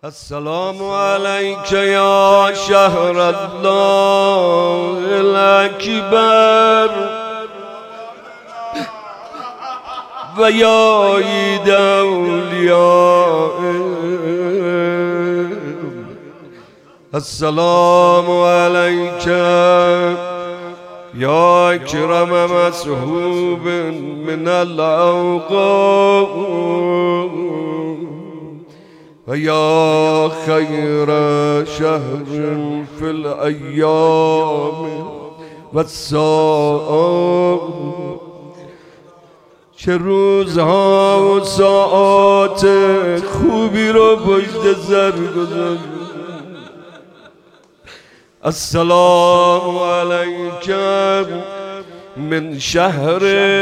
السلام عليك يا شهر الله الأكبر ويا عيد أولياء. السلام عليك يا أكرم مسحوب من الأوقات ويا خير شهر في الأيام والساعات. چه روزها و ساعات خوبی رو پشت سر گذاشت. السلام عليك من شهر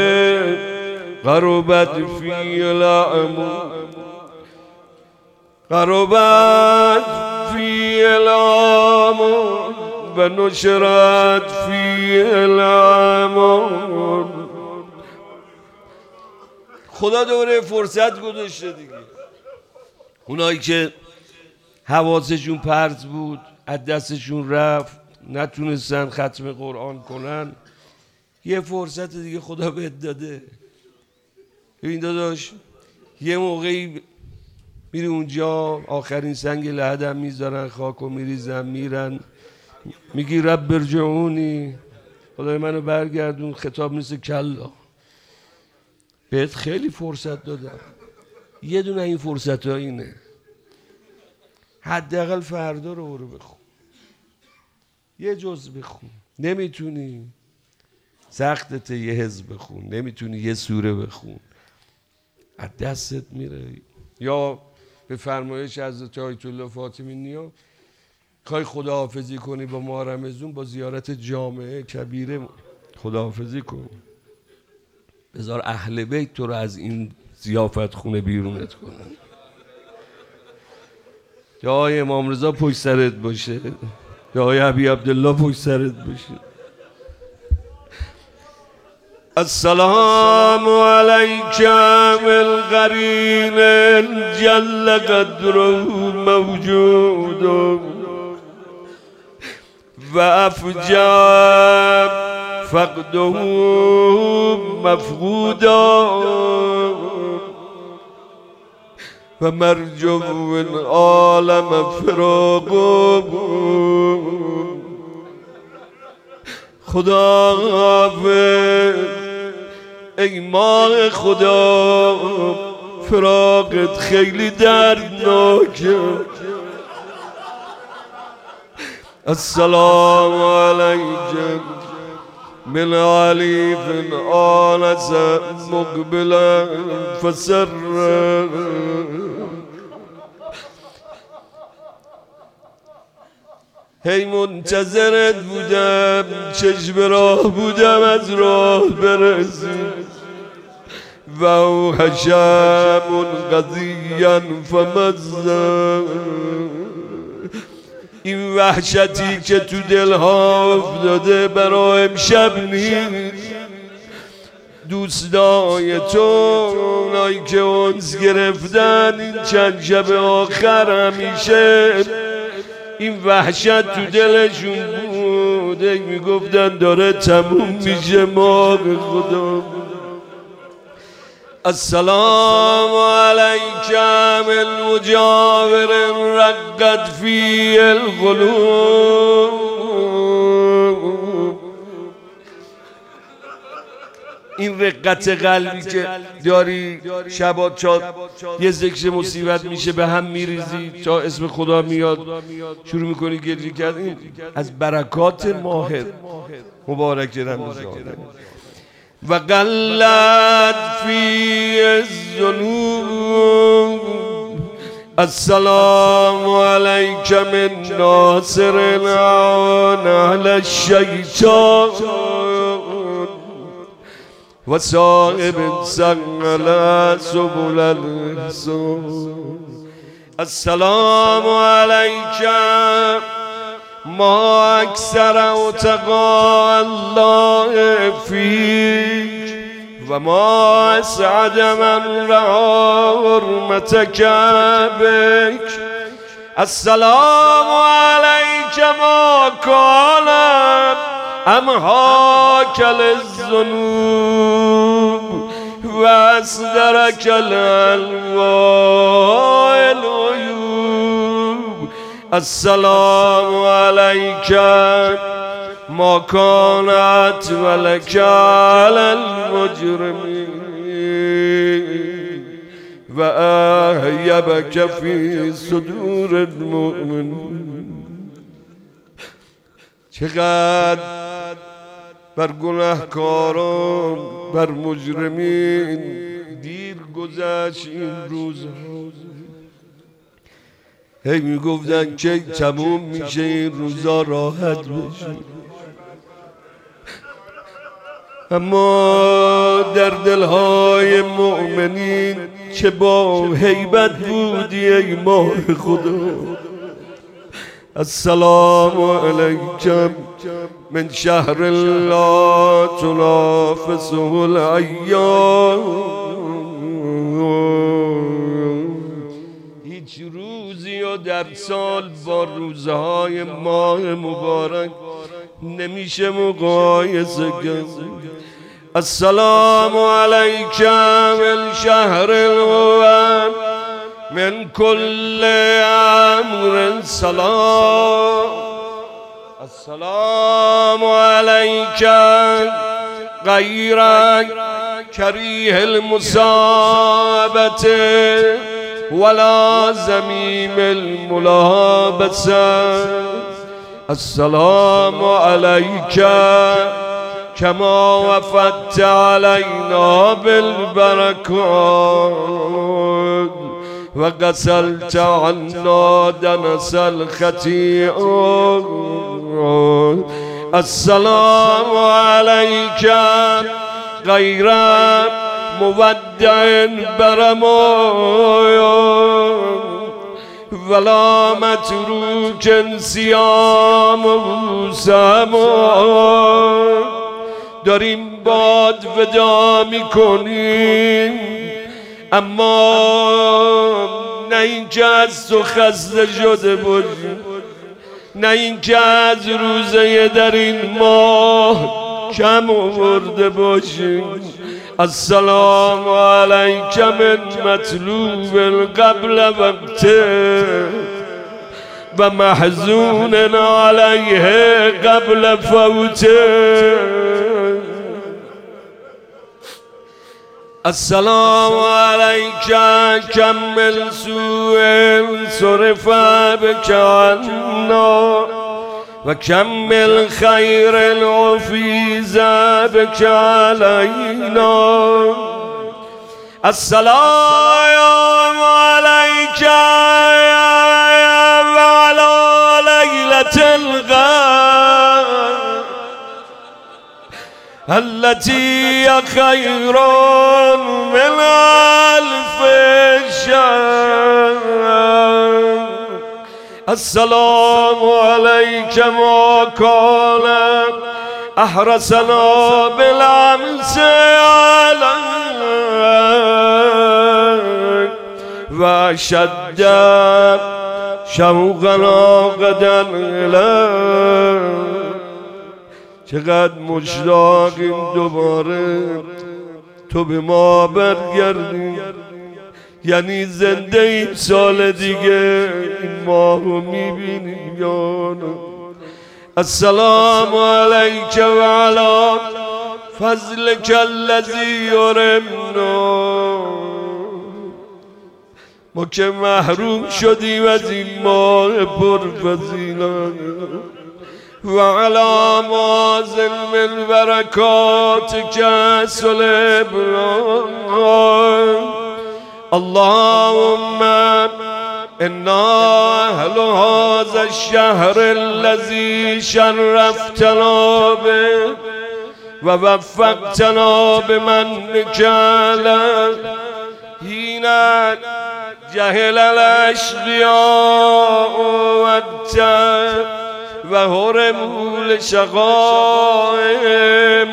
غربت فيه الأعمار غربت فيه الأعمار ونشرت فيه الأعمار. خدا دوره فرصت گذاشته دیگه. اونایی که حواسشون پرت بود، از دستشون رفت، نتونستن ختم قرآن کنن، یه فرصت دیگه خدا بهت داده. ببین داداش، یه موقعی میری اونجا آخرین سنگ لحدم میذارن، خاکو میریزن میرن، میگی رب ارجعونی، خدای منو برگردون. خطاب مثل کلا، بهت خیلی فرصت دادم، یه دونه این فرصت ها اینه، حداقل فردا رو برو بخون، یه جز بخون. نمیتونی سختته یه حزب بخون، نمیتونی یه سوره بخون، از دستت میره. یا به فرمایش حضرت آیت الله فاطمی نیا خواهی خداحافظی کنی با ماه رمضان، با زیارت جامعه کبیره خداحافظی کن. بذار اهل بیت تو رو از این ضیافت خونه بیرونت کنن. یا آقای امام رضا پشت سرت باشه، یا آقای حبیب عبدالله پشت سرت باشه. السلام عليك بالقرين جل قدره موجود وأفجى فقده مفقودا ومرجو العالم فراقه. خدا حافظ ای ماه خدا، فراقت خیلی دردناکه. السلام علیکم من علیف آنس مقبلا فسر. هی منتظرت بودم، چشم راه بودم از راه برسی. و او حشم قضیا فمزه. این وحشتی که تو دلها افتاده برای امشب نیست. دوستای تو، اونایی که انس گرفتن این چند شب آخر، همیشه این وحشت تو دلشون بوده، میگفتن داره تموم میشه ماه خدا. السلام علیک من مجاور رقت فی القلوب. این رقت قلبی که داری شبا یه ذکر مصیبت میشه به هم میریزی تا اسم خدا میاد شروع میکنی گریه کرد، این از برکات ماه مبارک رمضان. و قلت فی الذنوب. السلام علیک من ناصر العون علی الشیطان و صاحب سنگل سبل الحسان. السلام علیک ما اکثر اتقا الله فیک و ما اسعد من رعا حرمتک بک السلام عليك ما كان أمحاك للذنوب وأصدرك الألواء العيوب. السلام عليك ما كانت ولك على المجرمين وأهيبك في صدور المؤمنين. چقدر بر گناهکاران بر مجرمین دیر گذشت این روزها. هی میگفتن که تموم میشه این روزا راحت بشه، اما در دلهای مؤمنین چه با هیبت بودی ای ماه خدا. السلام علیکم من شهر لا تنافسه الایام. هیچ روزی و در سال با روزهای ماه مبارک نمیشه مقایسه کرد. السلام علیکم من شهر الغوام من كل امر سلام. السلام عليك غير كريه المصابة ولا زميم الملابسة. السلام عليك كما وفدت علينا بالبركات وغسلت عنا دنس الخطيئات. السلام عليك غير مودع برمايا ولا متروك صيام سما. داریم باد ودا میکنیم، اما نه اینکه از تو خسته شده باشیم، نه اینکه از روزه در این ماه کم آورده باشیم. السلام علیک من مطلوب قبل وقته و محزون علیه قبل فوته. السلام عليك كم من سوء صرف بك عنا وكم من خير عفيز بك علينا. السلام عليك وعلى ليلة الغد التي خير من ألف شهر. السلام عليك ما كان أحرسنا بالأمس عليك وأشد شوقنا غدا إليك. چقدر مشتاقیم دوباره تو به ما برگردی، یعنی زنده این سال دیگه این ماهو میبینیم یا نه. السلام علیک و علی فضلک الذی یرمنا. ما که محروم شدیم از این ماه پرفضیلت وعلى مازن من بركاتك سليمان. اللهم إنا أهل هذا الشهر الذي شرفتنا به ووفقتنا بمنك له حين جهل الأشقياء والتاب وهرموا لشقائهم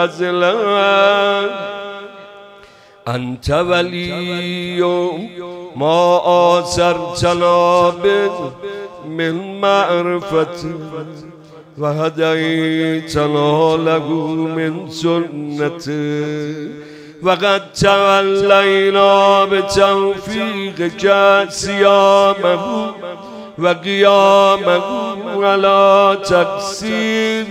فضلا. أنت ولي ما آثرتنا من معرفت و هدیتنا له من سنت و قد تولینا بتوفیقک صیامه و قیامه ولا تقصیر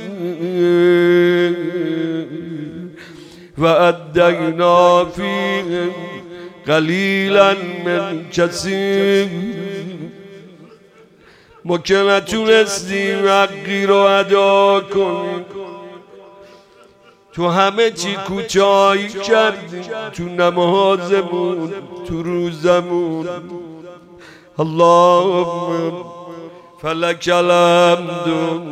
و ادینا فیه قلیلا من کثیر. ما که نتونستیم حقی رو ادا کنیم، تو همه چی کوتاهی کردیم، تو نمازمون، تو روزمون. اللهم فلک الحمد.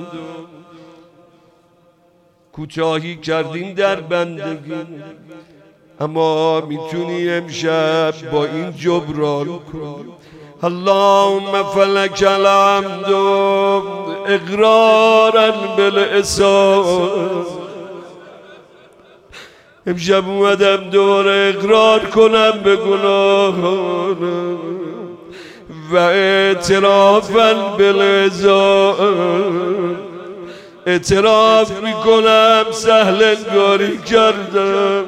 کوتاهی کردیم در بندگی، اما میتونی امشب با این جبران کنی. اللهم فلک الحمد اقرارا بالاسم. امشب اومدم دوباره اقرار کنم به گناهانم و اعترافا بالعذاب. اعتراف میکنم سهل انگاری کردم.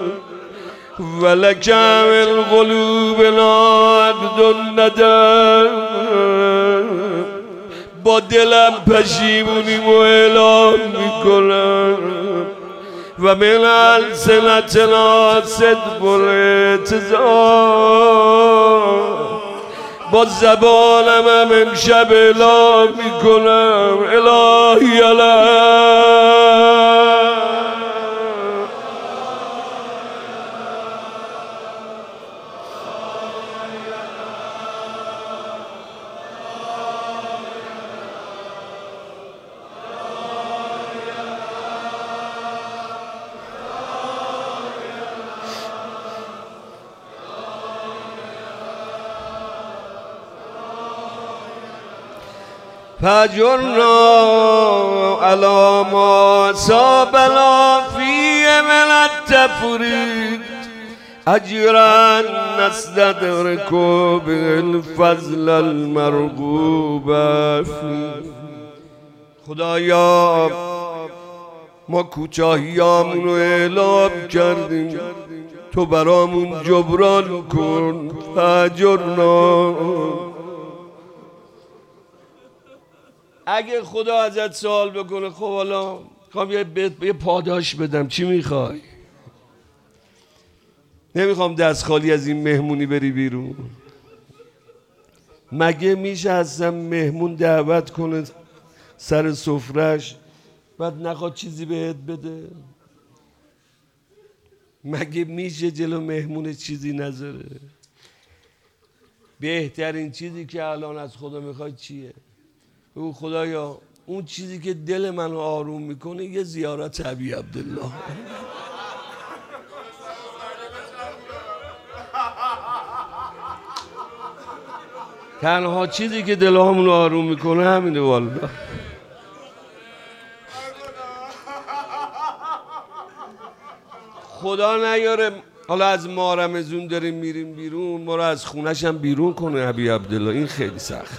ولک من قلوبنا عقد ندم. با دلم پشیمونیم و اعلام میکنم. و من السنتنا صدق الاعتذار. با زبانم هم امشب اعلام میکنم الهی فاجرنا على ما أصابنا فيه من التفريط أجرا نستدرك بالفضل المرغوب فيه. خدایا ما کوتاهیامون رو اعلام کردیم، تو برامون جبران کن. فاجرنا. اگه خدا ازت سوال بکنه خب حالا میخوام یه پاداش بدم، چی میخوای؟ نمیخوام دست خالی از این مهمونی بری بیرون. مگه میشه اصلا مهمون دعوت کنه سر سفرش بعد نخواد چیزی بهت بده؟ مگه میشه جلو مهمون چیزی نذاره؟ بهترین چیزی که الان از خدا میخوای چیه؟ او خدایا اون چیزی که دل منو آروم میکنه یه زیارت ابی عبدالله. تنها چیزی که دلهامون آروم میکنه همینه والله. خدا نیاره حالا از ماه رمضان داریم میریم بیرون، ما رو از خونش هم بیرون کنه ابی عبدالله. این خیلی سخت.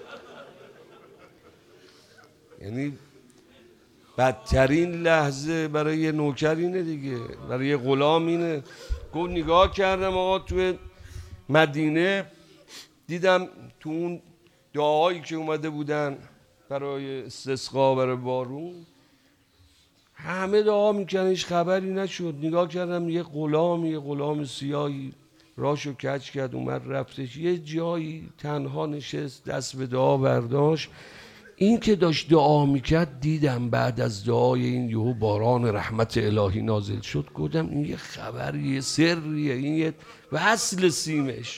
یعنی بدترین لحظه برای یه نوکر اینه دیگه، برای یه غلام اینه. گفت نگاه کردم آقا توی مدینه، دیدم تو اون دعایی که اومده بودن برای استسقا، برای بارون، همه دعا میکنن، هیچ خبری نشد. نگاه کردم یه غلام سیاهی راشو کج کرد، اومد رفتش یه جایی تنها نشست، دست به دعا برداشت. این که داشت دعا میکرد دیدم بعد از دعای این یهو باران رحمت الهی نازل شد. گفتم این یه خبریه، سریه، این یه وصل سیمش.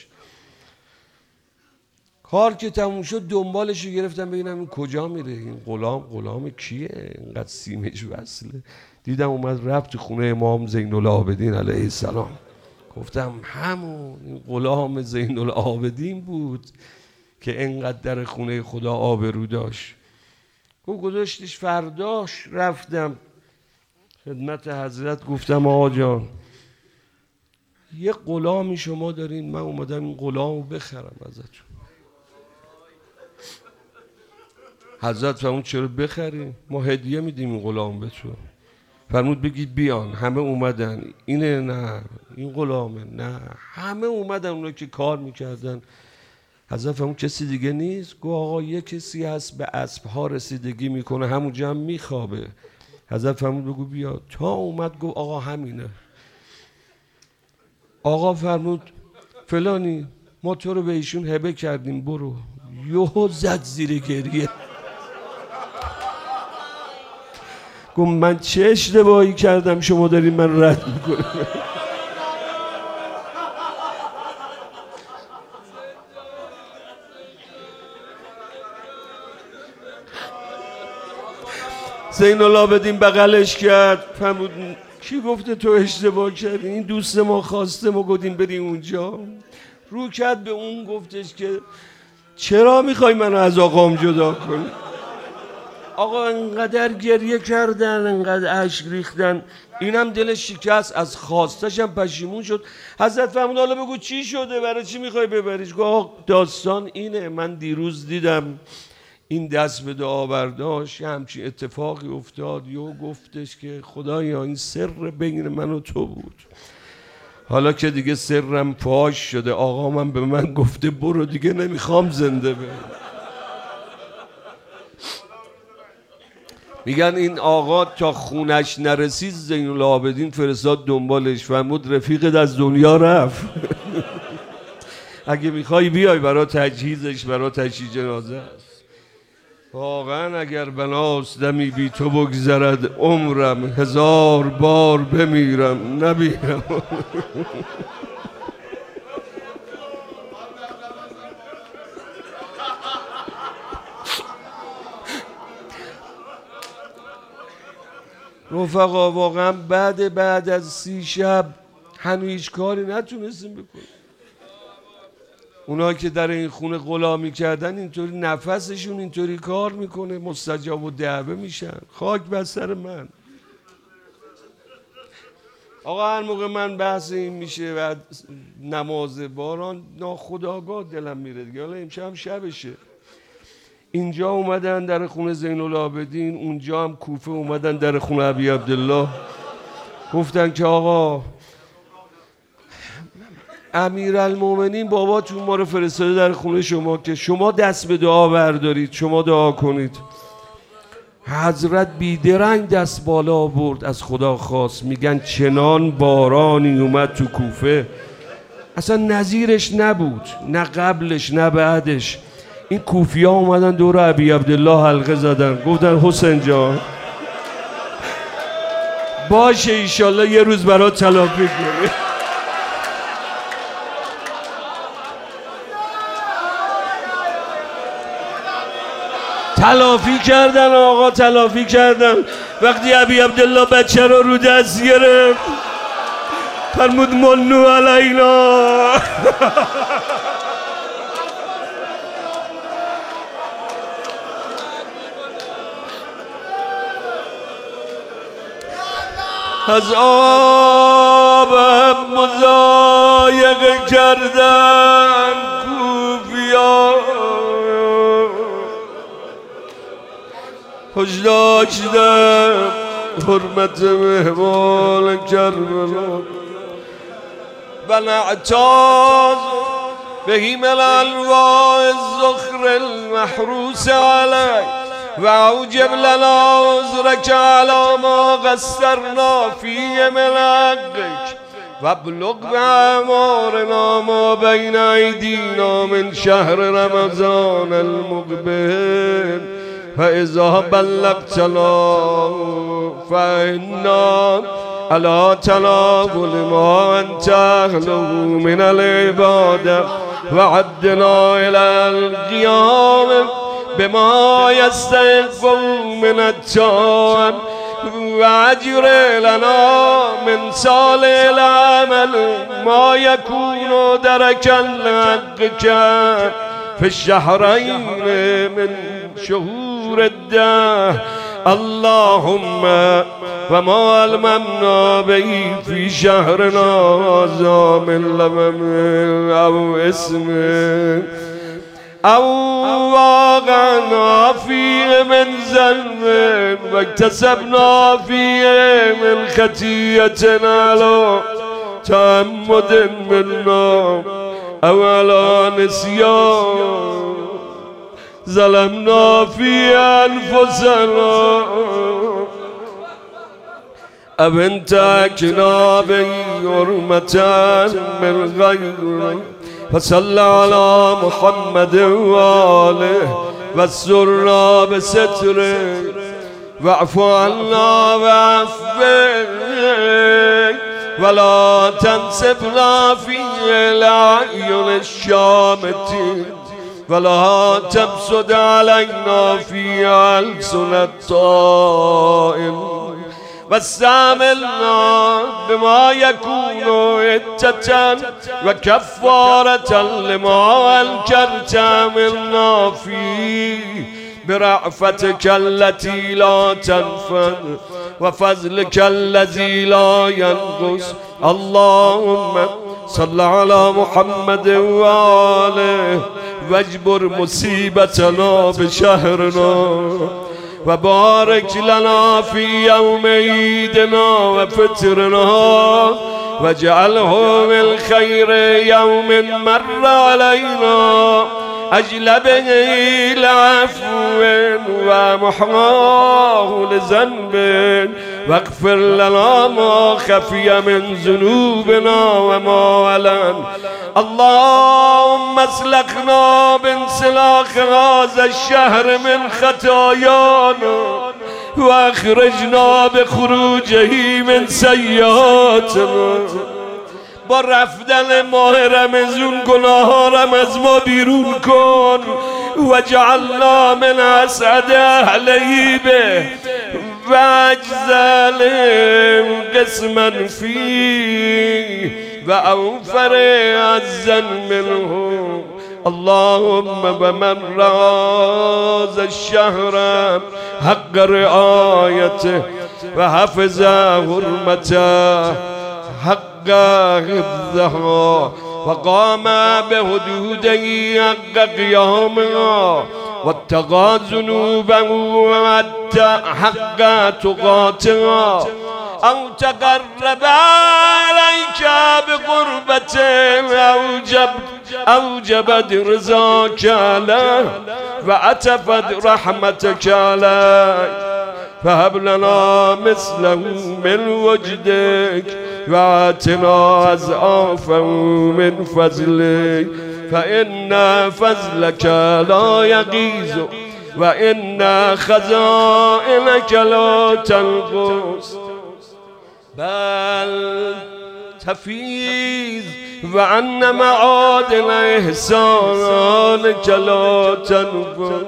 کار که تموم شد دنبالشو گرفتم ببینم این کجا میره، این غلام کیه اینقدر سیمش وصله. دیدم اومد رفت تو خونه امام زین العابدین علیه السلام. گفتم همون این غلام زین العابدین بود که انقدر در خونه خدا آبرو داشت. گذاشتش فرداش رفتم خدمت حضرت، گفتم آقا جان یه غلامی شما دارین، من اومدم این غلامو بخرم ازتون. حضرت فرمود چرا بخریم؟ ما هدیه میدیم این غلام به تو. فرمود بگید بیان. همه اومدن. اینه؟ نه. این غلامه؟ نه. همه اومدن اونا که کار میکردن. حضرت فرمود کسی دیگه نیست؟ گفت آقا یه کسی هست به اسبها رسیدگی میکنه همونجا هم میخوابه. حضرت فرمود بگو بیا. تا اومد گفت آقا همینه. آقا فرمود فلانی ما تو رو به ایشون هبه کردیم برو. یهو زد زیر گریه. گفت من چه اشتباهی کردم شما دارین من رد میکنید؟ زین العابدین بغلش کرد. فرمود کی گفته تو اشتباه کردی؟ این دوست ما خواسته ما گفتیم بری اونجا. رو کرد به اون گفتش که چرا میخوای منو از آقام جدا کنی؟ آقا انقدر گریه کردن، انقدر اشک ریختن، اینم دلش شکست، از خواستش هم پشیمون شد. حضرت فرمود حالا بگو چی شده، برای چی میخوای ببریش؟ گفت داستان اینه، من دیروز دیدم این دست به دعا برداشت، همچین اتفاقی افتاد، یهو گفتش که خدایا این سر بین من و تو بود، حالا که دیگه سرم فاش شده، آقا من به من گفته برو دیگه نمیخوام زنده برم. میگن این آقا تا خونش نرسید زین العابدین فرستاد دنبالش، فرمود رفیقت از دنیا رفت. اگه میخوای بیای برای تجهیزش، برای تجهیز جنازه است. واقعا اگر بناست دمی بی تو بگذرد عمرم، 1000 بار بمیرم نبیرم. رفقا واقعا بعد از 30 شب هنوز هیچ کاری نتونستیم بکنیم. اونایی که در این خونه غلامی کردن اینطوری نفسشون اینطوری کار میکنه، مستجاب و دعوه میشن. خاک بر سر من. آقا هر موقع من بحث این میشه و نماز باران ناخودآگاه دلم میره دیگه. حالا امشب هم شبشه. اینجا اومدن در خونه زین العابدین، اونجا هم کوفه اومدن در خونه ابی عبدالله، گفتن که آقا امیرالمومنین باباتون ما رو فرستاده در خونه شما که شما دست به دعا بردارید، شما دعا کنید. حضرت بیدرنگ دست بالا برد، از خدا خواست. میگن چنان بارانی اومد تو کوفه اصلا نظیرش نبود، نه قبلش نه بعدش. این کوفی ها اومدن دور ابی عبدالله حلقه زدن، گفتن حسین جان باشه ایشالله یه روز برات تلافی کنی. تلافی کردن آقا، تلافی کردن. وقتی ابی عبدالله بچه رو دست گرفت فرمود منو علینا. از آبم مضایقه کردن کوفیا، خوش داشتم حرمت مهمان کربلا و نعتاز بهیم الانواع الزخر المحروس علیه و اوجب لنا عذرک علی ما قصرنا فی من حقک و بلغ بأعمارنا ما بین ایدینا من شهر رمضان المقبل فاذا بلغتنا فإنا على تناول ما انت اهله من العباده وعدنا الى القيام بما يستحق من الطاعة واجر لنا من صالح العمل ما يكون دركا لحقك في الشهرين من شهور الدهر اللهم وما علمنا به في شهرنا هذا من لمم أو اسم أو واقعنا فيه من ذنب واكتسبنا فيه من خطيئتنا لو تعمد منا أو على نسيان ظلمنا في أنفسنا أو انتهكنا بحرمة من غير فصل على محمد وآله واسترنا بستره واعف عنا وعفوك ولا تنسبنا في الأعين الشامتين ولا تبسد علينا في ألسن الطائل واستعملنا بما يكون عدة وكفارة لما أنكرت عملنا فيه برأفتك التي لا تنفد وفضلك الذي لا ينقص. اللهم صل على محمد وآله واجبر مصيبتنا بشهرنا وبارك لنا في يوم عيدنا وفطرنا واجعله من خير يوم مر علينا أجل به العفو ومحاه لذنب واغفر لنا ما خفي من ذنوبنا وما علن. اللهم اسلخنا بانسلاخ هذا الشهر من خطايانا واخرجنا بخروجه من سیئاتنا. با رفتن ماه رمضان گناه را از ما بیرون کن و جعلنا من اسعد اهله به و اجزل قسما فيه و اوفر عزا منه. اللهم بمن راز الشهر حق رعايته وحفظ حرمته حق حفظها وقام بحدوده حق قيامها واتقى ذنوبه حق تقاتها أو تقرب عليك بقربة أوجبت رضاك له وأتفت رحمتك عليك فهب لنا مثله من وجدك وآتنا أضعافا من فضلك فإن فضلك لا يغيظ وإن خزائنك لا تنقص بل تفيض وأن معادن إحسانك لا تنفذ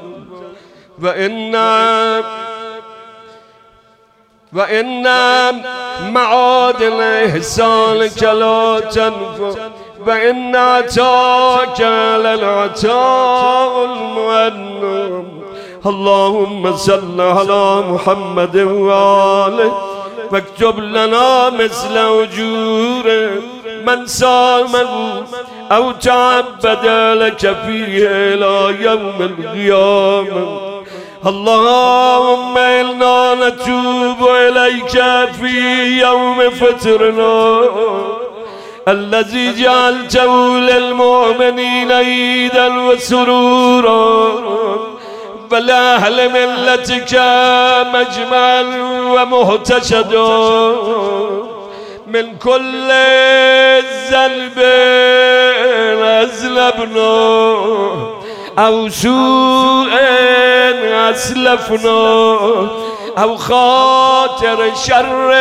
وإن معادن إحسانك لا تنفذ وإن عطاك للعطاء المؤنم. اللهم صل على محمد وآله واكتب لنا مثل أجور من صامه أو تعبد لك فيه إلى يوم القيامة. اللهم إنا نتوب إليك في يوم فطرنا الذي جعلته للمؤمنين عيدا وسرورا ولأهل ملتك مجمعا ومهتشدا من كل ذنب أذنبنا أو سوء أسلفنا أو خاطر شر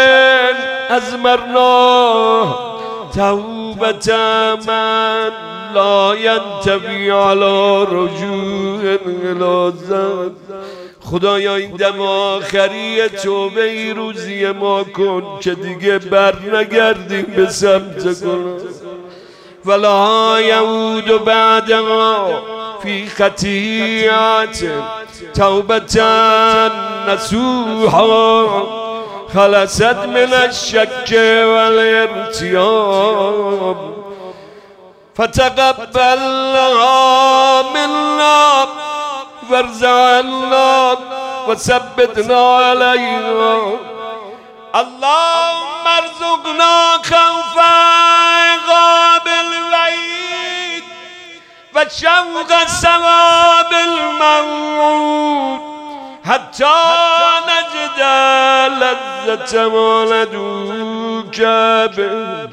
أزمرنا توبة من لا ينتبه على رجوع إلى ذنب. خدایا این دم آخری توبه ای روزی ما کن که دیگه بر نگردیم به سمت گناه ولا یعود بعدها فی خطیئت توبة نسوها خلصت من الشك والارتياب فتقبلها منا وارزقنا وثبتنا عليها اللهم ارزقنا خوف عقاب الوعيد وشوق ثواب الموعود حتى نجد لذة ما ندعوك به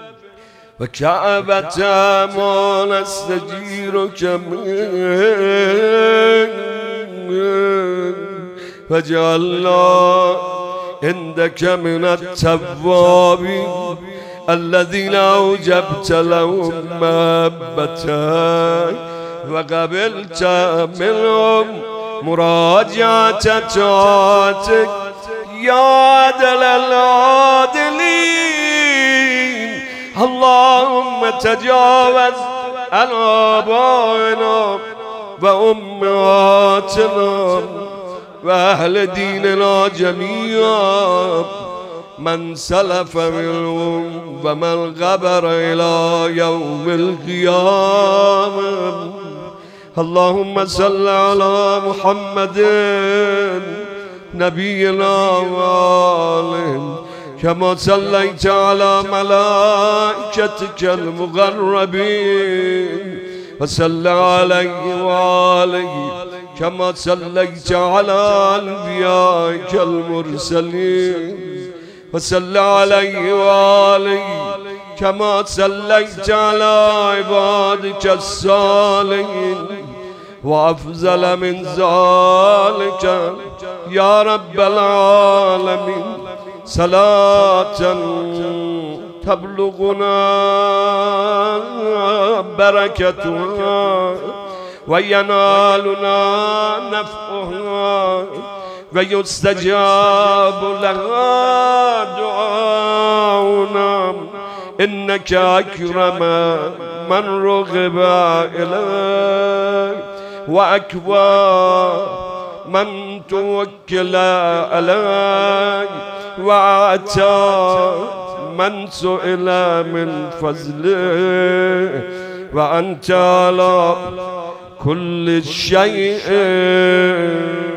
وكعبة ما نستجيرك منه وجعلنا عندك من التوابين الذين أوجبت لهم محبتك وقبلت منهم مراجعة طاعتك يا عدل العادلين اللهم تجاوز عن آبائنا وأمهاتنا وأهل ديننا جميعا من سلف منهم ومن غبر إلى يوم القيامة اللهم صل على محمد نبينا وآله كما صليت على ملائكتك المقربين وصل عليه وآله كما صليت على أنبيائك المرسلين وصل عليه وآله كما صليت على عبادك الصالحين وأفضل من ذلك يا رب العالمين صلاة تبلغنا بركتها وينالنا نفعها ويستجاب لها دعاؤنا إنك أكرم من رغب إليك وأكوى من توكل عليك وأعطى من سئل من فضله وأنت على كل شيء